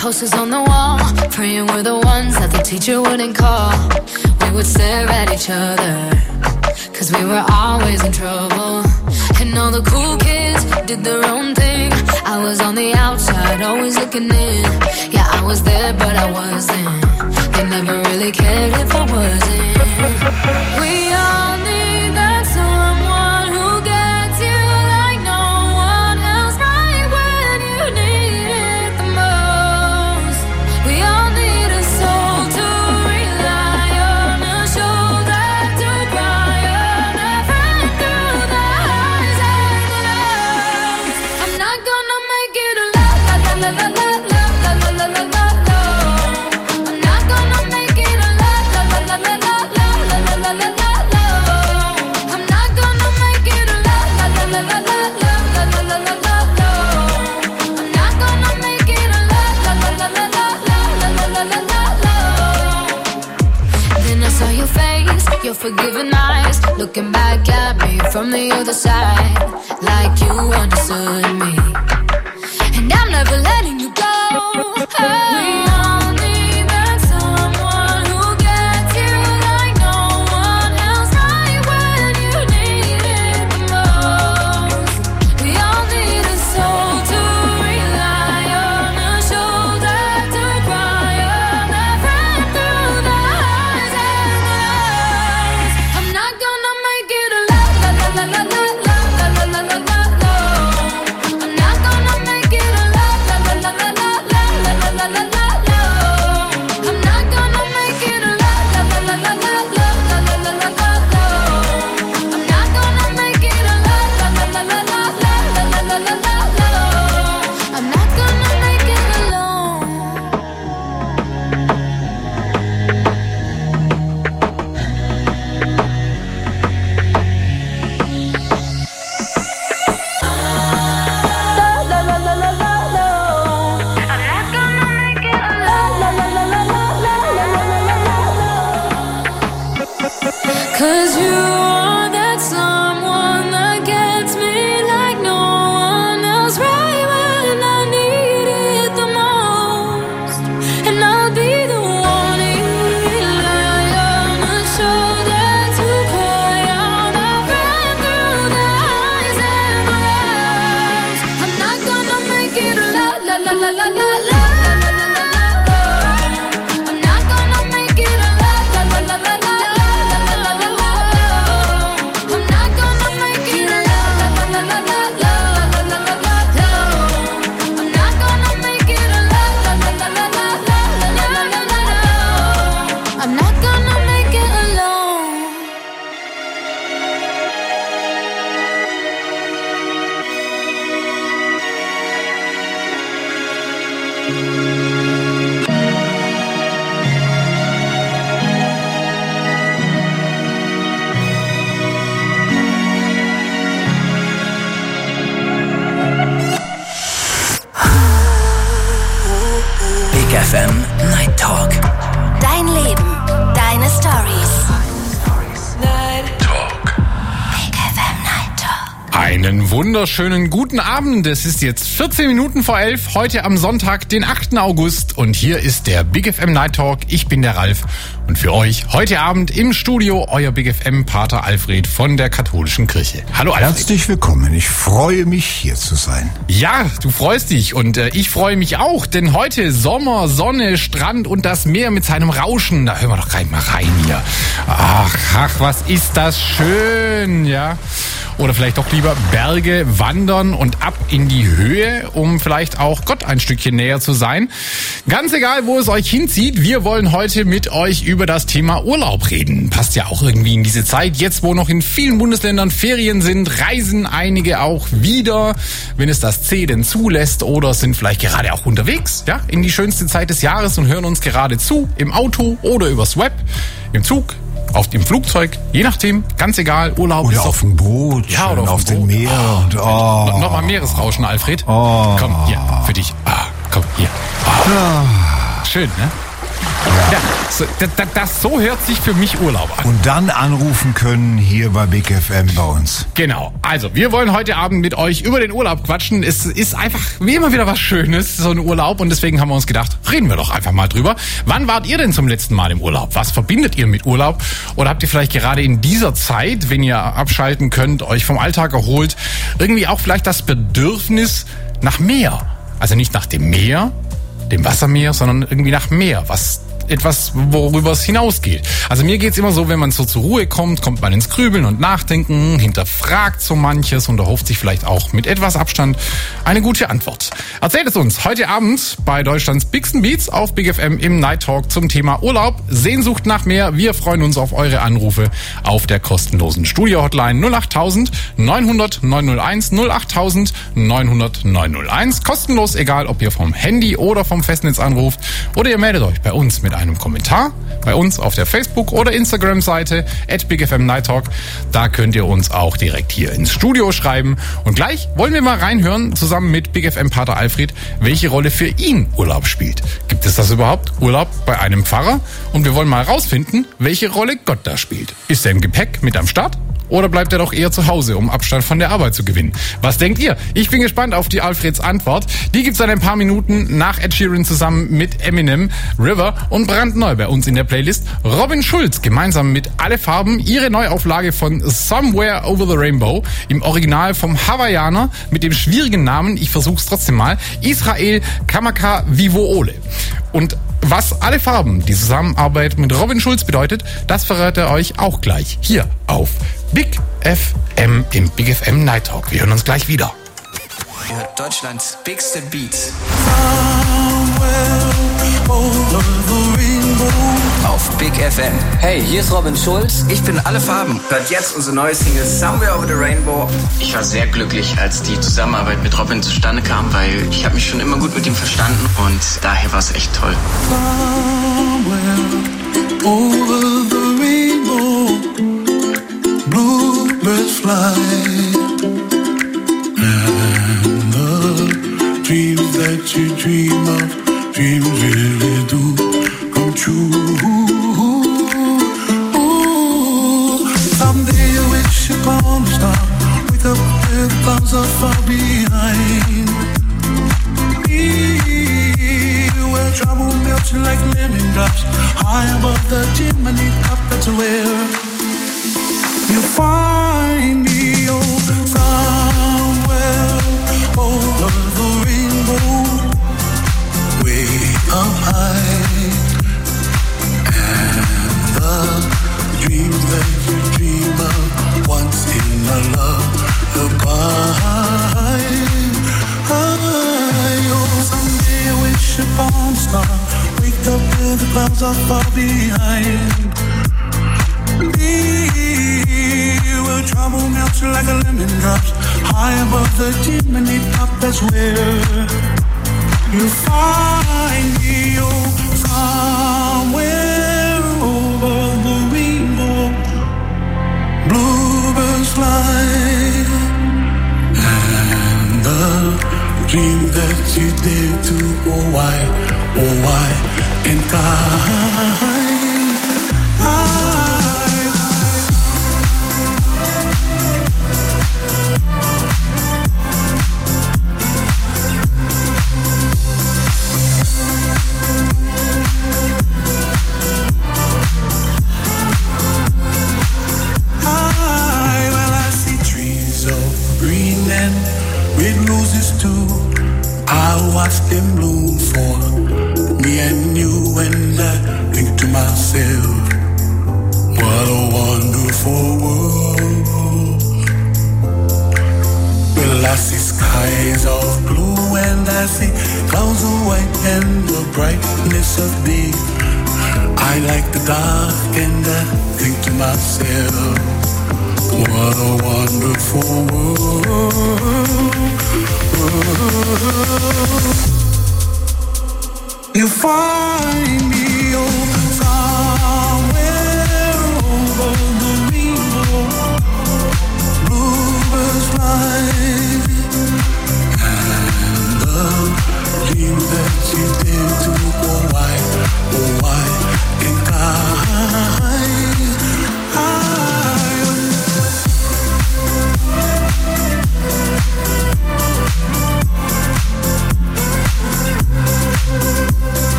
Posters on the wall, praying we're the ones that the teacher wouldn't call. We would stare at each other, cause we were always in trouble. And all the cool kids did their own thing. I was on the outside, always looking in. Yeah, I was there, but I wasn't. They never really cared if I wasn't. We all need that someone who gets you like no one else, right when you need it the most. We all need a soul to rely on, a shoulder to cry on, a friend through the highs and the lows. I'm not gonna make it a la la la la la la la la la la la la. I'm not gonna make it a la la la la la la la la la la la. I'm not gonna make it a la la la la la la la la la la la la. I'm not gonna make it a la la la la la la la la la la la. Then I saw your face, your forgiving eyes, looking back at me from the other side, like you understood me. And I'm never letting you go. We all need that someone who gets you like no one else, right when you need it the most. We all need a soul to rely on, a shoulder to cry on, a friend through the highs and the lows. I'm not gonna make it a la la la la la la la la la la la la. I'm not gonna make it a la la la la la la la la la la la la. I'm not gonna make it a la la la la la la la la la la la la. I'm not gonna make it a la la la la la la la la la la la. I'm not gonna make it alone. Cause you are that someone that gets me like no one else, right when I need it the most. And I'll be the one you rely on, a shoulder to cry on, a friend through the highs and the lows. I'm not gonna make it a la la la la la la la. I'm not gonna make it a la la la la la la. I'm not gonna make it a la la la la la la la la la la. I'm not gonna make it a la la la la la la la la la la. I'm not gonna make it alone. Big FM Night Talk. Dein Leben, deine Stories. Big FM Night Talk. Einen wunderschönen guten Abend. Es ist jetzt 14 Minuten vor 11, heute am Sonntag, den 8. August. Und hier ist der Big FM Night Talk. Ich bin der Ralf. Und für euch heute Abend im Studio euer Big FM Pater Alfred von der Katholischen Kirche. Hallo Alfred. Herzlich willkommen. Ich freue mich, hier zu sein. Ja, du freust dich und ich freue mich auch, denn heute Sommer, Sonne, Strand und das Meer mit seinem Rauschen. Da hören wir doch gleich mal rein hier. Ach, was ist das schön, ja. Oder vielleicht doch lieber Berge wandern und ab in die Höhe, um vielleicht auch Gott ein Stückchen näher zu sein. Ganz egal, wo es euch hinzieht, wir wollen heute mit euch über das Thema Urlaub reden. Passt ja auch irgendwie in diese Zeit. Jetzt, wo noch in vielen Bundesländern Ferien sind, reisen einige auch wieder, wenn es das C denn zulässt, oder sind vielleicht gerade auch unterwegs, ja, in die schönste Zeit des Jahres und hören uns gerade zu, im Auto oder übers Web, im Zug, auf dem Flugzeug, je nachdem, ganz egal, Urlaub oder ist auf dem Boot, ja, oder auf dem Meer. Und, Nochmal Meeresrauschen, Alfred. Komm, hier, für dich. Komm, hier. Schön, ne? Ja, so hört sich für mich Urlaub an. Und dann anrufen können hier bei Big FM bei uns. Genau. Also, wir wollen heute Abend mit euch über den Urlaub quatschen. Es ist einfach wie immer wieder was Schönes, so ein Urlaub. Und deswegen haben wir uns gedacht, reden wir doch einfach mal drüber. Wann wart ihr denn zum letzten Mal im Urlaub? Was verbindet ihr mit Urlaub? Oder habt ihr vielleicht gerade in dieser Zeit, wenn ihr abschalten könnt, euch vom Alltag erholt, irgendwie auch vielleicht das Bedürfnis nach Meer? Also nicht nach dem Meer, dem Wassermeer, sondern irgendwie nach Meer. Etwas, worüber es hinausgeht. Also mir geht's immer so, wenn man so zur Ruhe kommt man ins Grübeln und Nachdenken, hinterfragt so manches und erhofft sich vielleicht auch mit etwas Abstand eine gute Antwort. Erzählt es uns heute Abend bei Deutschlands Bigsten Beats auf Big FM im Night Talk zum Thema Urlaub, Sehnsucht nach Meer. Wir freuen uns auf eure Anrufe auf der kostenlosen Studio-Hotline 08000 900 901 08000 900 901. Kostenlos, egal ob ihr vom Handy oder vom Festnetz anruft, oder ihr meldet euch bei uns mit einem Kommentar bei uns auf der Facebook- oder Instagram-Seite @BigFMNightTalk. Da könnt ihr uns auch direkt hier ins Studio schreiben. Und gleich wollen wir mal reinhören, zusammen mit Big FM Pater Alfred, welche Rolle für ihn Urlaub spielt. Gibt es das überhaupt, Urlaub bei einem Pfarrer? Und wir wollen mal rausfinden, welche Rolle Gott da spielt. Ist er im Gepäck mit am Start? Oder bleibt er doch eher zu Hause, um Abstand von der Arbeit zu gewinnen? Was denkt ihr? Ich bin gespannt auf die Alfreds Antwort. Die gibt's dann ein paar Minuten nach Ed Sheeran zusammen mit Eminem, River und brandneu bei uns in der Playlist. Robin Schulz gemeinsam mit Alle Farben, ihre Neuauflage von Somewhere Over the Rainbow, im Original vom Hawaiianer mit dem schwierigen Namen, ich versuch's trotzdem mal, Israel Kamaka Vivoole. Und was Alle Farben, die Zusammenarbeit mit Robin Schulz bedeutet, das verrät er euch auch gleich hier auf Big FM im Big FM Night Talk. Wir hören uns gleich wieder. Deutschlands Bigste Beats. Auf Big FM. Hey, hier ist Robin Schulz. Ich bin Alle Farben. Hört jetzt unsere neue Single Somewhere Over the Rainbow. Ich war sehr glücklich, als die Zusammenarbeit mit Robin zustande kam, weil ich habe mich schon immer gut mit ihm verstanden und daher war es echt toll. Somewhere over the rainbow, bluebirds fly, and the dreams that you dream of, dreams really do come true. Someday you wish upon a star, wake up with clouds are far behind. Where trouble melts like lemon drops, high above the chimney top, that's where you find me. Oh, somewhere over the rainbow, way up high, and the dreams that you dream of once in a lullaby. Oh, someday I wish upon a star, wake up where the clouds are far behind. Where trouble melts like a lemon drops, high above the chimney top, that's where you find me. Oh, somewhere over the rainbow, bluebirds fly, and the dream that you dare to, oh why can't I? Watch them bloom for me and you, and I think to myself, what a wonderful world. Well, I see skies of blue and I see clouds of white and the brightness of day. I like the dark and I think to myself, what a wonderful world. You find me, oh, somewhere over the rainbow, bluebirds fly, and the dream that you did to, oh why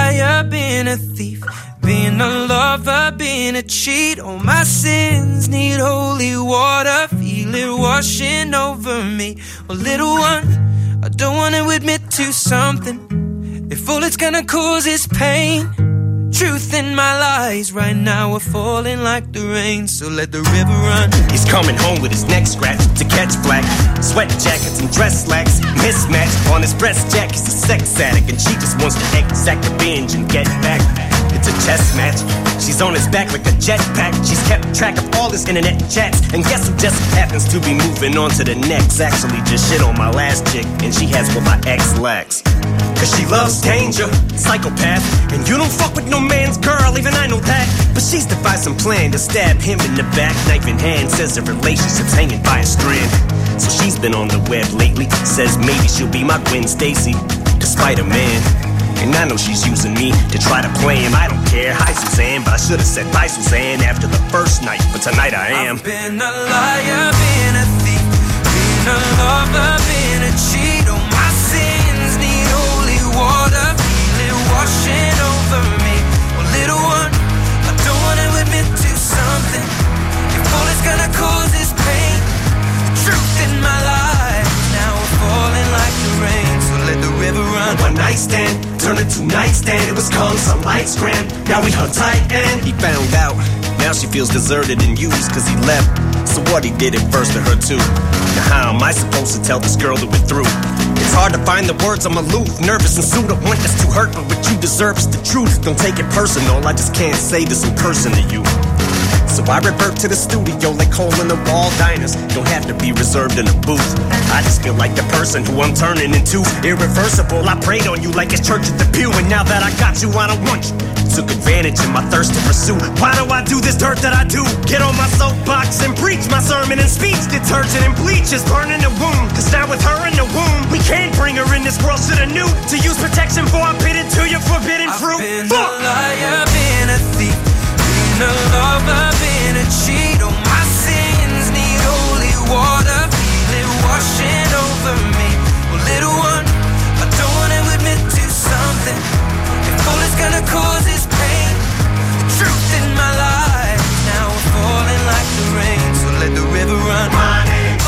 liar, been a thief, been a lover, been a cheat. All my sins need holy water, feel it washing over me. Well, little one, I don't want to admit to something. If all it's gonna cause is pain, truth in my lies right now are falling like the rain, so let the river run. He's coming home with his neck scratched to catch black. Sweat jackets and dress slacks mismatched. On his breast jack, he's a sex addict, and she just wants to exact revenge and get back. It's a chess match. She's on his back like a jetpack. She's kept track of all his internet chats. And guess who just happens to be moving on to the next? Actually just shit on my last chick, and she has what my ex lacks. Cause she loves danger, psychopath. And you don't fuck with no man's girl, even I know that. But she's devised some plan to stab him in the back, knife in hand. Says the relationship's hanging by a strand. So she's been on the web lately. Says maybe she'll be my Gwen Stacy, despite a man. And I know she's using me to try to play him. I don't care, hi Suzanne, but I should've said bye Suzanne after the first night. But tonight I am. I've been a liar, been a thief, been a lover, been a cheat. All my sins need holy water, feel it washing over me. Well, little one, I don't wanna admit to something. If all it's gonna cause is pain, the truth in my life now we're falling like the rain, so let the river run. One night stand turned into nightstand. It was calm, some lights grand. Now we hung tight and he found out. Now she feels deserted and used cause he left. So what, he did it first to her too. Now how am I supposed to tell this girl that we're through? It's hard to find the words, I'm aloof, nervous and sued. I want this to hurt, but what you deserve is the truth. Don't take it personal, I just can't say this in person to you. So I revert to the studio like hole in the wall diners. Don't have to be reserved in a booth. I just feel like the person who I'm turning into. Irreversible, I prayed on you like it's church at the pew. And now that I got you, I don't want you. Took advantage of my thirst to pursue. Why do I do this dirt that I do? Get on my soapbox and preach my sermon and speech. Detergent and bleach is burning the wound. Cause now with her in the womb, we can't bring her in this world to the new. To use protection for I bid into your forbidden fruit. I've been a liar, been a thief, been a lover, been a cheat. All my sins need holy water, feel it washing over me. Well, little one, I don't wanna admit to something. If all it's gonna cause is pain, the truth in my life now we're falling like the rain, so let the river run. My name's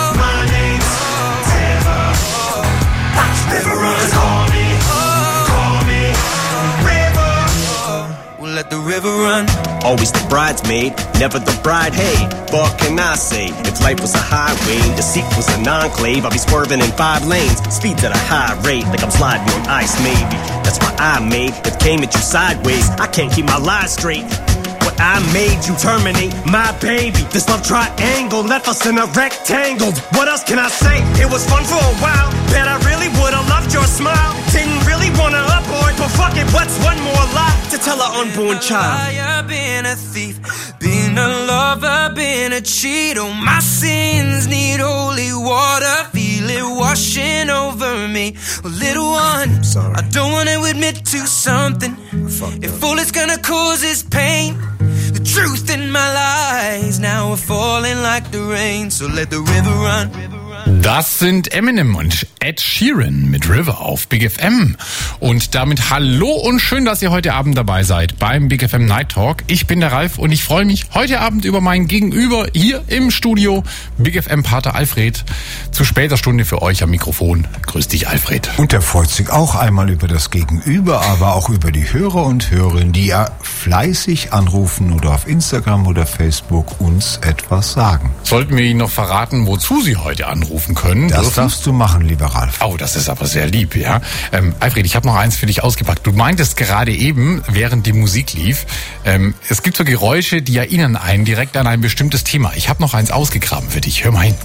River. River runs. Call me River. We'll let the river run. Always the bridesmaid, never the bride. Hey, what can I say? If life was a highway, the seat was an enclave, I'd be swerving in 5 lanes, speeds at a high rate, like I'm sliding on ice maybe. That's why I made it came at you sideways. I can't keep my lies straight. What I made you terminate my baby. This love triangle left us in a rectangle. What else can I say? It was fun for a while. Bet I really would've loved your smile. Didn't really wanna abort, but fuck it, what's one more lie to tell an unborn child? I've been a thief, been a lover, been a cheat. All my sins need holy water, feel it washing over me. Well, little one, I don't wanna admit to something. If all it's gonna cause is pain, the truth in my lies now we're falling like the rain, so let the river run. Das sind Eminem und Ed Sheeran mit River auf Big FM. Und damit hallo und schön, dass ihr heute Abend dabei seid beim Big FM Night Talk. Ich bin der Ralf und ich freue mich heute Abend über mein Gegenüber hier im Studio, Big FM Pater Alfred. Zu später Stunde für euch am Mikrofon. Grüß dich, Alfred. Und er freut sich auch einmal über das Gegenüber, aber auch über die Hörer und Hörerinnen, die ja fleißig anrufen oder auf Instagram oder Facebook uns etwas sagen. Sollten wir Ihnen noch verraten, wozu Sie heute anrufen können? Das darfst du machen, lieber Ralf. Oh, das ist aber sehr lieb, ja. Alfred, ich habe noch eins für dich ausgepackt. Du meintest gerade eben, während die Musik lief, es gibt so Geräusche, die erinnern einen direkt an ein bestimmtes Thema. Ich habe noch eins ausgegraben für dich. Hör mal hin.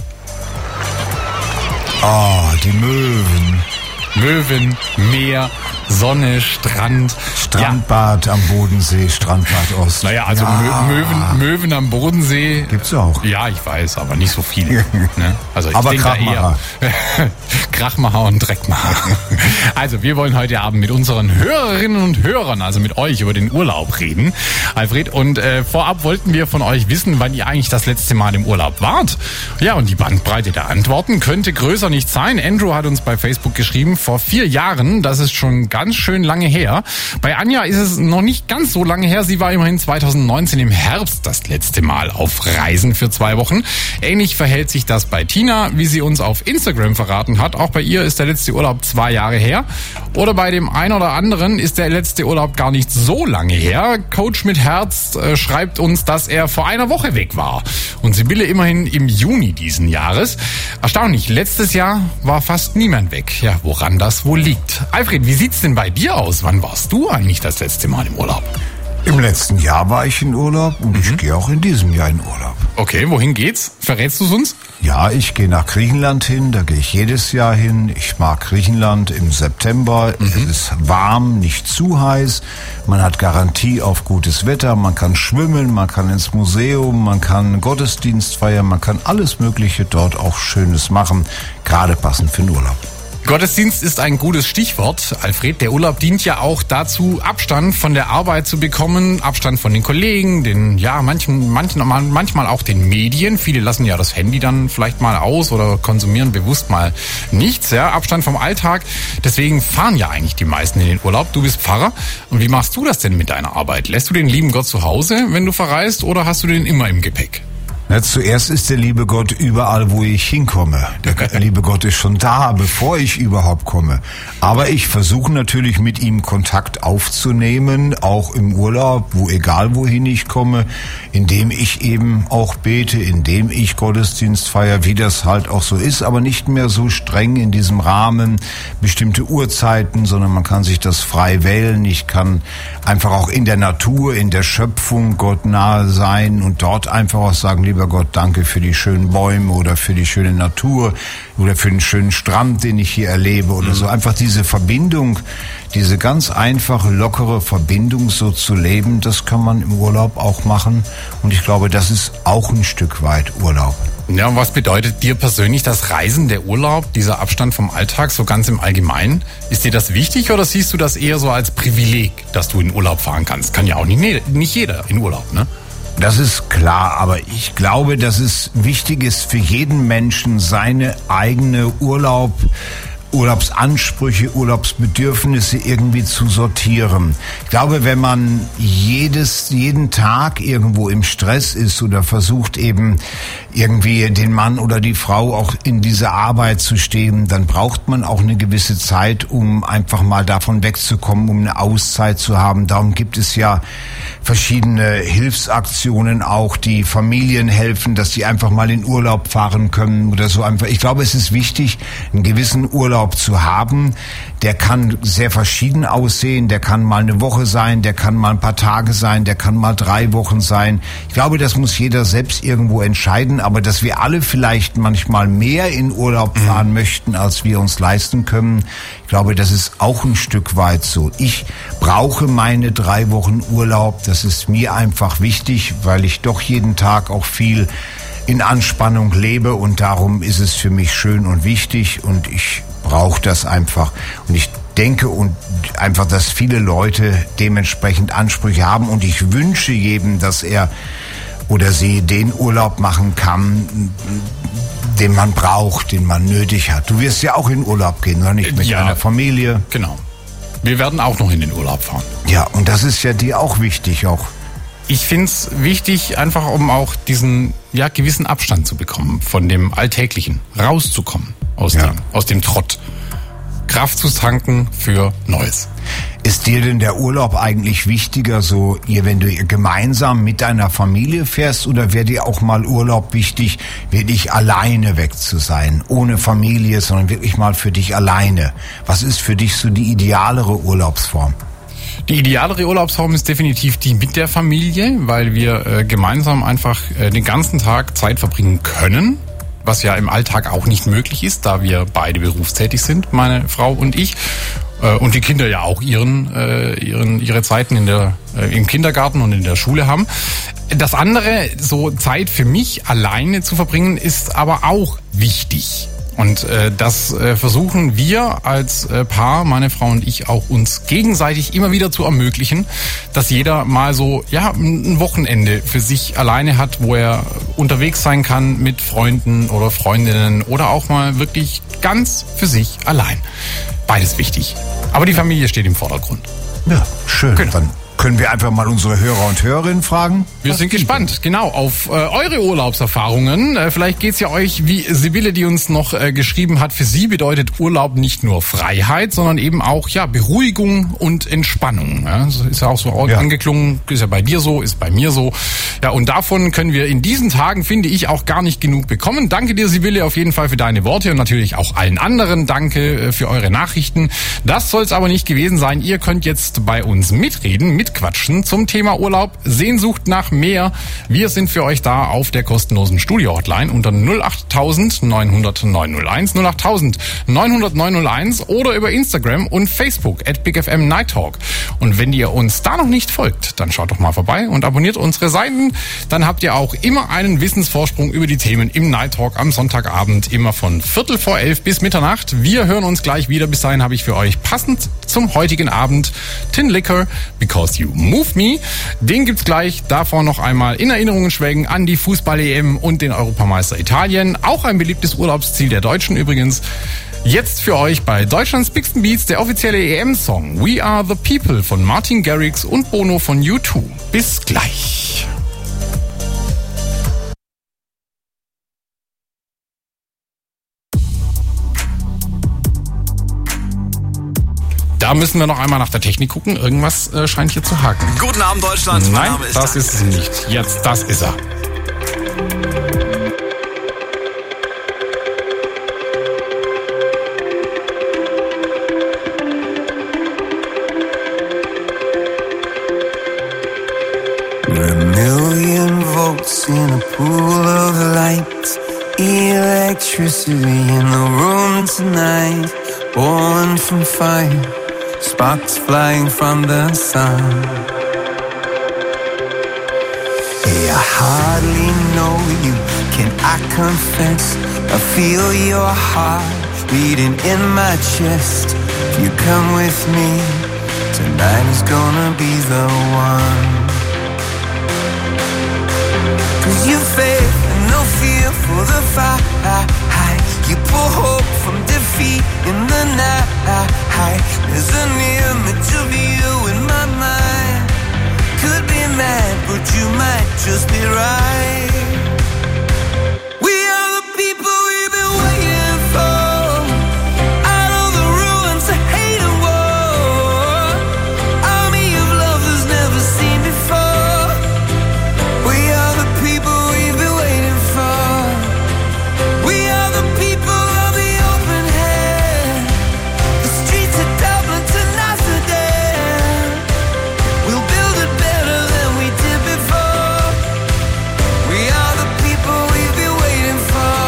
Ah, die Möwen. Möwen, Meer, Sonne, Strand. Strandbad am Bodensee, Strandbad Ost. Naja, also Möwen am Bodensee. Gibt's auch. Ja, ich weiß, aber nicht so viele. Ne? Also ich aber denke Krachmacher. Krachmacher und Dreckmacher. Also wir wollen heute Abend mit unseren Hörerinnen und Hörern, also mit euch, über den Urlaub reden, Alfred. Und vorab wollten wir von euch wissen, wann ihr eigentlich das letzte Mal im Urlaub wart. Ja, und die Bandbreite der Antworten könnte größer nicht sein. Andrew hat uns bei Facebook geschrieben, vor 4 Jahren, das ist schon ganz schön lange her. Bei Anja ist es noch nicht ganz so lange her. Sie war immerhin 2019 im Herbst das letzte Mal auf Reisen für 2 Wochen. Ähnlich verhält sich das bei Tina, wie sie uns auf Instagram verraten hat. Auch bei ihr ist der letzte Urlaub 2 Jahre her. Oder bei dem einen oder anderen ist der letzte Urlaub gar nicht so lange her. Coach mit Herz schreibt uns, dass er vor einer Woche weg war. Und Sibylle immerhin im Juni diesen Jahres. Erstaunlich, letztes Jahr war fast niemand weg. Ja, woran das wohl liegt? Alfred, wie sieht's denn bei dir aus? Wann warst du eigentlich das letzte Mal im Urlaub? Im letzten Jahr war ich in Urlaub und ich gehe auch in diesem Jahr in Urlaub. Okay, wohin geht's? Verrätst du's uns? Ja, ich gehe nach Griechenland hin, da gehe ich jedes Jahr hin. Ich mag Griechenland im September. Es ist warm, nicht zu heiß. Man hat Garantie auf gutes Wetter. Man kann schwimmen, man kann ins Museum, man kann Gottesdienst feiern, man kann alles Mögliche dort auch Schönes machen. Gerade passend für den Urlaub. Gottesdienst ist ein gutes Stichwort, Alfred. Der Urlaub dient ja auch dazu, Abstand von der Arbeit zu bekommen, Abstand von den Kollegen, manchmal auch den Medien. Viele lassen ja das Handy dann vielleicht mal aus oder konsumieren bewusst mal nichts. Ja, Abstand vom Alltag. Deswegen fahren ja eigentlich die meisten in den Urlaub. Du bist Pfarrer. Und wie machst du das denn mit deiner Arbeit? Lässt du den lieben Gott zu Hause, wenn du verreist, oder hast du den immer im Gepäck? Na, zuerst ist der liebe Gott überall, wo ich hinkomme. Der liebe Gott ist schon da, bevor ich überhaupt komme. Aber ich versuche natürlich mit ihm Kontakt aufzunehmen, auch im Urlaub, egal wohin ich komme, indem ich eben auch bete, indem ich Gottesdienst feiere, wie das halt auch so ist, aber nicht mehr so streng in diesem Rahmen, bestimmte Uhrzeiten, sondern man kann sich das frei wählen. Ich kann einfach auch in der Natur, in der Schöpfung Gott nahe sein und dort einfach auch sagen, lieber Gott, danke für die schönen Bäume oder für die schöne Natur oder für den schönen Strand, den ich hier erlebe oder so. Einfach diese Verbindung, diese ganz einfache, lockere Verbindung so zu leben, das kann man im Urlaub auch machen. Und ich glaube, das ist auch ein Stück weit Urlaub. Ja, und was bedeutet dir persönlich das Reisen, der Urlaub, dieser Abstand vom Alltag, so ganz im Allgemeinen? Ist dir das wichtig oder siehst du das eher so als Privileg, dass du in Urlaub fahren kannst? Kann ja auch nicht jeder in Urlaub, ne? Das ist klar, aber ich glaube, dass es wichtig ist für jeden Menschen, seine eigene Urlaubsansprüche, Urlaubsbedürfnisse irgendwie zu sortieren. Ich glaube, wenn man jeden Tag irgendwo im Stress ist oder versucht eben irgendwie den Mann oder die Frau auch in diese Arbeit zu stehen, dann braucht man auch eine gewisse Zeit, um einfach mal davon wegzukommen, um eine Auszeit zu haben. Darum gibt es ja verschiedene Hilfsaktionen auch, die Familien helfen, dass sie einfach mal in Urlaub fahren können oder so einfach. Ich glaube, es ist wichtig, einen gewissen Urlaub zu haben. Der kann sehr verschieden aussehen. Der kann mal eine Woche sein, der kann mal ein paar Tage sein, der kann mal 3 Wochen sein. Ich glaube, das muss jeder selbst irgendwo entscheiden. Aber dass wir alle vielleicht manchmal mehr in Urlaub fahren möchten, als wir uns leisten können, ich glaube, das ist auch ein Stück weit so. Ich brauche meine 3 Wochen Urlaub. Das ist mir einfach wichtig, weil ich doch jeden Tag auch viel in Anspannung lebe und darum ist es für mich schön und wichtig und ich brauche das einfach. Und ich denke und einfach, dass viele Leute dementsprechend Ansprüche haben und ich wünsche jedem, dass er oder sie den Urlaub machen kann, den man braucht, den man nötig hat. Du wirst ja auch in Urlaub gehen, oder nicht? Mit deiner Familie. Genau. Wir werden auch noch in den Urlaub fahren. Ja, und das ist ja dir auch wichtig, auch. Ich find's wichtig, einfach um auch diesen gewissen Abstand zu bekommen von dem Alltäglichen, rauszukommen aus dem Trott. Kraft zu tanken für Neues. Ist dir denn der Urlaub eigentlich wichtiger, wenn du gemeinsam mit deiner Familie fährst, oder wäre dir auch mal Urlaub wichtig, wirklich alleine weg zu sein, ohne Familie, sondern wirklich mal für dich alleine? Was ist für dich so die idealere Urlaubsform? Die idealere Urlaubsform ist definitiv die mit der Familie, weil wir gemeinsam einfach den ganzen Tag Zeit verbringen können, was ja im Alltag auch nicht möglich ist, da wir beide berufstätig sind, meine Frau und ich. Und die Kinder ja auch ihre Zeiten im Kindergarten und in der Schule haben. Das andere, so Zeit für mich alleine zu verbringen, ist aber auch wichtig. Und das versuchen wir als Paar, meine Frau und ich, auch uns gegenseitig immer wieder zu ermöglichen, dass jeder mal so ein Wochenende für sich alleine hat, wo er unterwegs sein kann mit Freunden oder Freundinnen oder auch mal wirklich ganz für sich allein. Beides wichtig. Aber die Familie steht im Vordergrund. Ja, schön. Genau. Dann können wir einfach mal unsere Hörer und Hörerinnen fragen. Wir sind gespannt, genau, auf eure Urlaubserfahrungen. Vielleicht geht's ja euch wie Sibylle, die uns noch geschrieben hat. Für sie bedeutet Urlaub nicht nur Freiheit, sondern eben auch Beruhigung und Entspannung. Ja, das ist ja auch so angeklungen, ist ja bei dir so, ist bei mir so. Ja, und davon können wir in diesen Tagen, finde ich, auch gar nicht genug bekommen. Danke dir, Sibylle, auf jeden Fall für deine Worte und natürlich auch allen anderen. Danke für eure Nachrichten. Das soll's aber nicht gewesen sein. Ihr könnt jetzt bei uns mitreden, mitquatschen zum Thema Urlaub, Sehnsucht nach mehr. Wir sind für euch da auf der kostenlosen Studio-Hotline unter 08000 900 901, 08000 900 901 oder über Instagram und Facebook @BigFM Night Talk. Und wenn ihr uns da noch nicht folgt, dann schaut doch mal vorbei und abonniert unsere Seiten. Dann habt ihr auch immer einen Wissensvorsprung über die Themen im Night Talk am Sonntagabend, immer von 11:45 bis Mitternacht. Wir hören uns gleich wieder. Bis dahin habe ich für euch passend zum heutigen Abend Tin Liquor, Because You Move Me. Den gibt's gleich. Davor noch einmal in Erinnerungen schwelgen an die Fußball-EM und den Europameister Italien. Auch ein beliebtes Urlaubsziel der Deutschen übrigens. Jetzt für euch bei Deutschlands Bigsten Beats der offizielle EM-Song We Are The People von Martin Garrix und Bono von U2. Bis gleich. Da müssen wir noch einmal nach der Technik gucken. Irgendwas scheint hier zu haken. Guten Abend, Deutschland. Nein, mein Name ist das ist es nicht. Jetzt, das ist er. We're a million volts in a pool of light. Electricity in the room tonight. Born from fire, sparks flying from the sun. Hey, I hardly know you, can I confess? I feel your heart beating in my chest. If you come with me, tonight is gonna be the one. 'Cause you faith and no fear for the fight. You pull hope from defeat in the night. There's an image of you in my mind. Could be mad, but you might just be right. We are the people we've been waiting for. Out of the ruins of hate and war. Army of lovers never seen before. We are the people we've been waiting for. We are the people of the open hand. The streets of Dublin to Amsterdam. We'll build it better than we did before. We are the people we've been waiting for.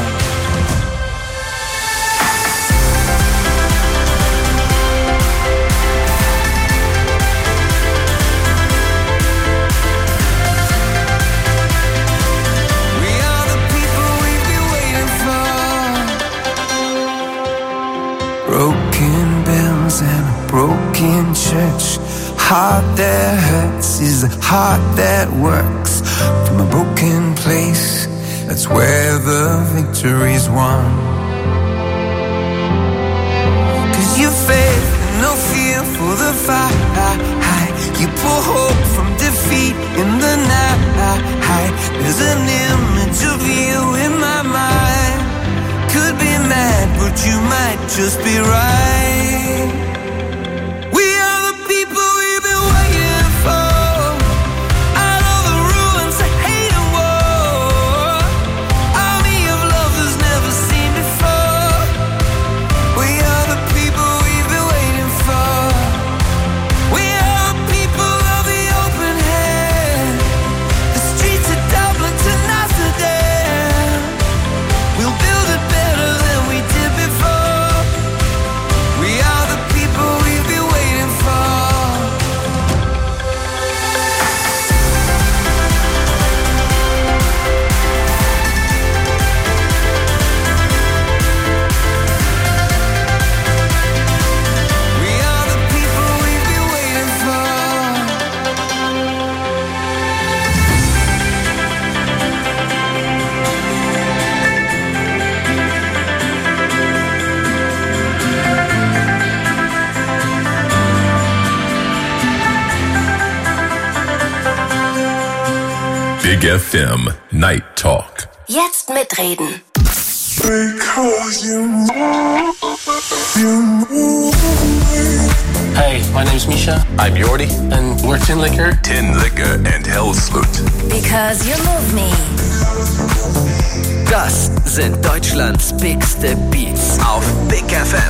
We are the people we've been waiting for. Broken bells and a broken church. Heart that hurts is a heart that works. From a broken place, that's where the victory's won. 'Cause you faith and no fear for the fight. You pull hope from defeat in the night. There's an image of you in my mind. Could be mad, but you might just be right. We are the people we've been waiting for. Out of the ruins of hate and war. Army of lovers never seen before. We are the people we've been waiting for. We are the people of the open hand. The streets of Dublin to Amsterdam. We'll build it better than we did before. Big FM Night Talk. Jetzt mitreden. Hey, my name's Misha. I'm Jordi. And we're Tin Liquor. Tin Liquor and Hellslut. Because you move me. Das sind Deutschlands bigste Beats auf Big FM.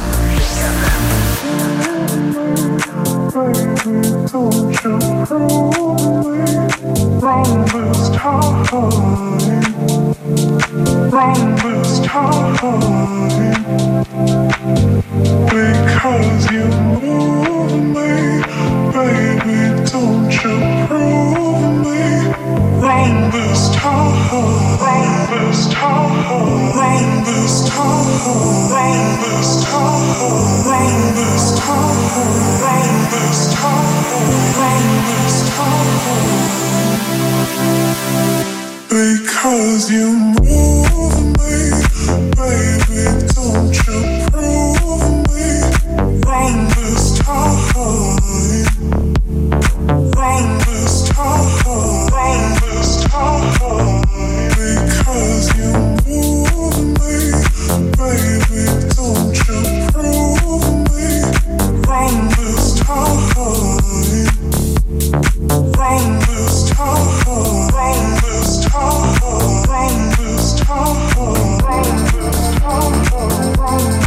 Because you move me, baby, don't you prove me wrong this time, wrong this time, wrong this time, wrong this time, wrong this time, wrong this time, wrong this time. Because you move me, baby, don't you prove me wrong this time, wrong this time, wrong this time. Because you move me, baby, don't you prove me wrong this time, wrong this time, wrong this time, wrong this time, wrong this time, wrong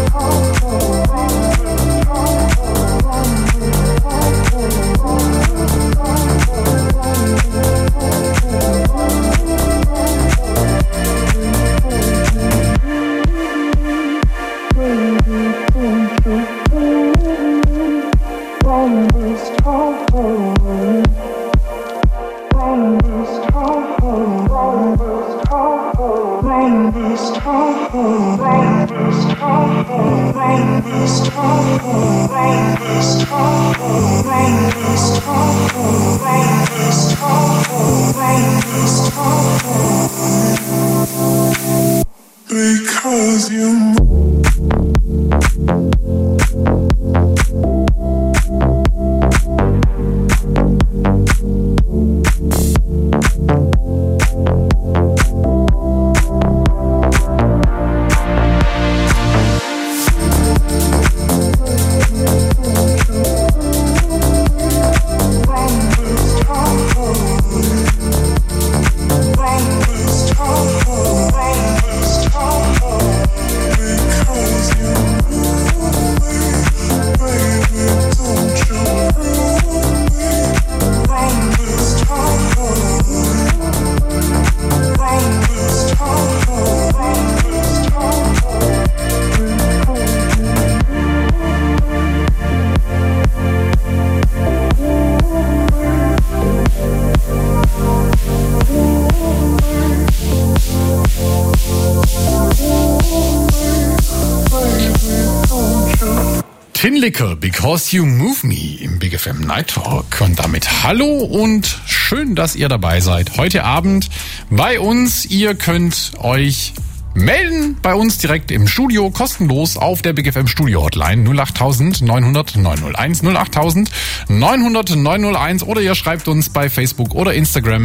because you Tin Liquor, Because You Move Me im Big FM Night Talk. Und damit hallo und schön, dass ihr dabei seid. Heute Abend bei uns. Ihr könnt euch melden bei uns direkt im Studio, kostenlos auf der Big FM Studio Hotline 08000 900 901 08000 900 901 oder ihr schreibt uns bei Facebook oder Instagram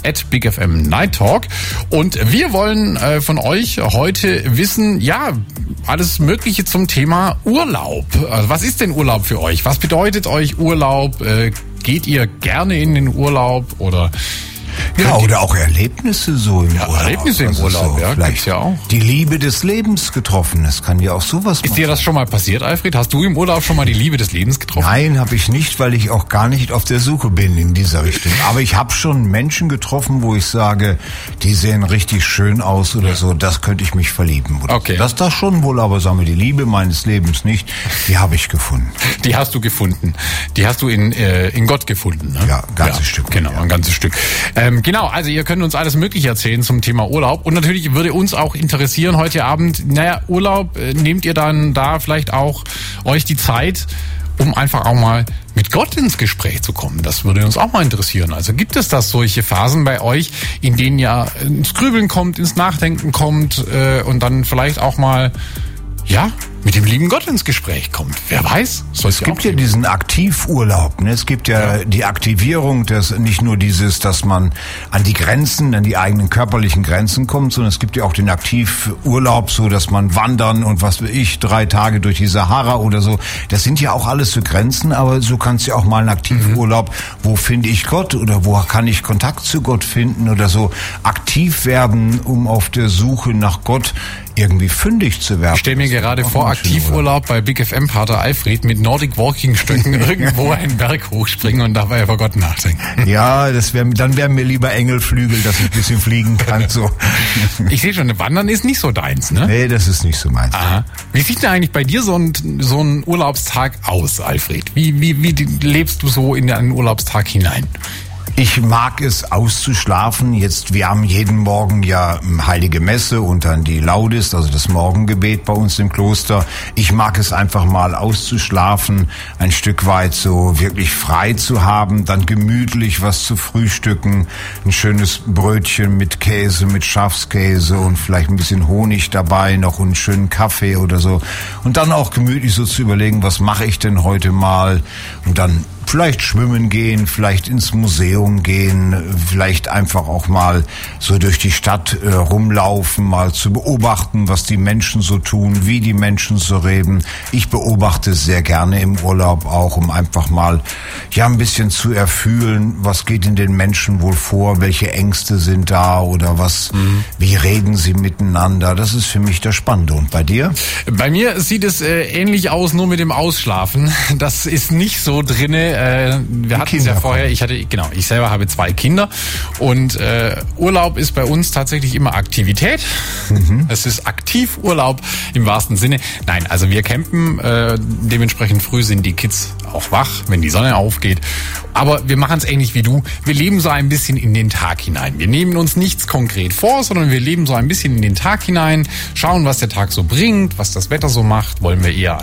@BigFM Night Talk. Und wir wollen von euch heute wissen, ja, alles Mögliche zum Thema Urlaub. Was ist denn Urlaub für euch? Was bedeutet euch Urlaub? Geht ihr gerne in den Urlaub oder... Ja, oder auch Erlebnisse so im Urlaub. Erlebnisse im Urlaub, so ja, vielleicht ja auch. Die Liebe des Lebens getroffen, das kann ja auch sowas machen. Ist dir das schon mal passiert, Alfred? Hast du im Urlaub schon mal die Liebe des Lebens getroffen? Nein, habe ich nicht, weil ich auch gar nicht auf der Suche bin in dieser Richtung. Aber ich habe schon Menschen getroffen, wo ich sage, die sehen richtig schön aus oder so, das könnte ich mich verlieben. Oder okay. Das schon wohl, aber sagen wir, die Liebe meines Lebens nicht, die habe ich gefunden. Die hast du gefunden. Die hast du in Gott gefunden, ne? Ja, ein ganzes Stück. Genau, ja. Ein ganzes Stück. Genau, also ihr könnt uns alles Mögliche erzählen zum Thema Urlaub. Und natürlich würde uns auch interessieren heute Abend, naja, Urlaub, nehmt ihr dann da vielleicht auch euch die Zeit, um einfach auch mal mit Gott ins Gespräch zu kommen? Das würde uns auch mal interessieren. Also gibt es das solche Phasen bei euch, in denen ihr ins Grübeln kommt, ins Nachdenken kommt und dann vielleicht auch mal mit dem lieben Gott ins Gespräch kommt. Wer weiß? Es gibt ja diesen Aktivurlaub. Ne? Es gibt ja die Aktivierung, nicht nur dieses, dass man an die eigenen körperlichen Grenzen kommt, sondern es gibt ja auch den Aktivurlaub, so dass man wandern und 3 Tage durch die Sahara oder so. Das sind ja auch alles so Grenzen, aber so kannst du ja auch mal einen Aktivurlaub, wo finde ich Gott oder wo kann ich Kontakt zu Gott finden oder so. Aktiv werden, um auf der Suche nach Gott irgendwie fündig zu werden. Ich stelle mir gerade vor, Aktivurlaub bei Big FM Pater Alfred mit Nordic Walking Stöcken irgendwo einen Berg hochspringen und dabei über Gott nachdenken. Ja, dann wären mir lieber Engelflügel, dass ich ein bisschen fliegen kann. So. Ich sehe schon, Wandern ist nicht so deins, ne? Nee, das ist nicht so meins. Aha. Wie sieht denn eigentlich bei dir so ein Urlaubstag aus, Alfred? Wie lebst du so in einen Urlaubstag hinein? Ich mag es auszuschlafen. Wir haben jeden Morgen ja Heilige Messe und dann die Laudes, also das Morgengebet bei uns im Kloster. Ich mag es einfach mal auszuschlafen, ein Stück weit so wirklich frei zu haben, dann gemütlich was zu frühstücken, ein schönes Brötchen mit Käse, mit Schafskäse und vielleicht ein bisschen Honig dabei, noch einen schönen Kaffee oder so. Und dann auch gemütlich so zu überlegen, was mache ich denn heute mal? Und dann vielleicht schwimmen gehen, vielleicht ins Museum gehen, vielleicht einfach auch mal so durch die Stadt rumlaufen, mal zu beobachten, was die Menschen so tun, wie die Menschen so reden. Ich beobachte sehr gerne im Urlaub auch, um einfach mal ein bisschen zu erfühlen, was geht in den Menschen wohl vor, welche Ängste sind da oder wie reden sie miteinander. Das ist für mich das Spannende. Und bei dir? Bei mir sieht es ähnlich aus, nur mit dem Ausschlafen. Das ist nicht so drinne. Wir hatten es ja vorher, ich selber habe 2 Kinder und Urlaub ist bei uns tatsächlich immer Aktivität. Es ist Aktivurlaub im wahrsten Sinne. Nein, also wir campen, dementsprechend früh sind die Kids auch wach, wenn die Sonne aufgeht. Aber wir machen es ähnlich wie du. Wir leben so ein bisschen in den Tag hinein. Wir nehmen uns nichts konkret vor, sondern wir leben so ein bisschen in den Tag hinein, schauen, was der Tag so bringt, was das Wetter so macht. Wollen wir eher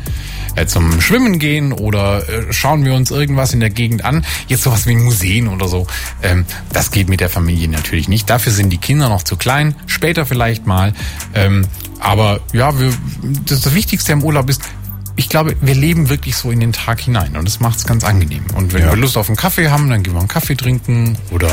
zum Schwimmen gehen oder schauen wir uns irgendwas in der Gegend an. Jetzt sowas wie Museen oder so. Das geht mit der Familie natürlich nicht. Dafür sind die Kinder noch zu klein. Später vielleicht mal. Aber das Wichtigste im Urlaub ist, ich glaube, wir leben wirklich so in den Tag hinein und das macht es ganz angenehm. Und wenn wir Lust auf einen Kaffee haben, dann gehen wir einen Kaffee trinken oder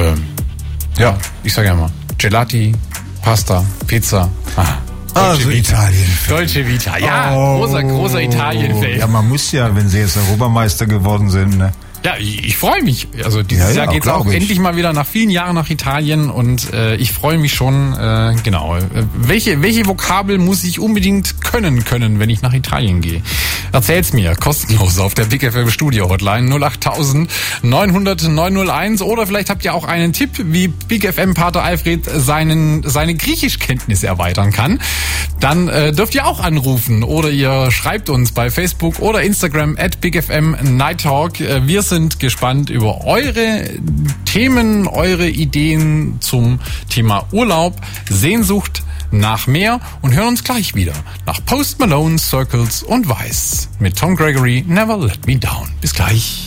ich sage ja mal Gelati, Pasta, Pizza. Also Italien. Dolce Vita, ja, großer Italien-Fan. Ja, man muss ja, wenn sie jetzt Europameister geworden sind, ne? Ja, ich freue mich. Also dieses Jahr geht's auch endlich mal wieder nach vielen Jahren nach Italien und ich freue mich schon, genau. Welche Vokabel muss ich unbedingt können, wenn ich nach Italien gehe? Erzähl's mir, kostenlos auf der Big FM Studio Hotline 08000 900 901 oder vielleicht habt ihr auch einen Tipp, wie Big FM Pater Alfred seine Griechischkenntnisse erweitern kann. Dann dürft ihr auch anrufen oder ihr schreibt uns bei Facebook oder Instagram @BigFM Night Talk. Wir sind gespannt über eure Themen, eure Ideen zum Thema Urlaub, Sehnsucht nach mehr und hören uns gleich wieder nach Post Malone, Circles und Vice mit Tom Gregory, Never Let Me Down. Bis gleich.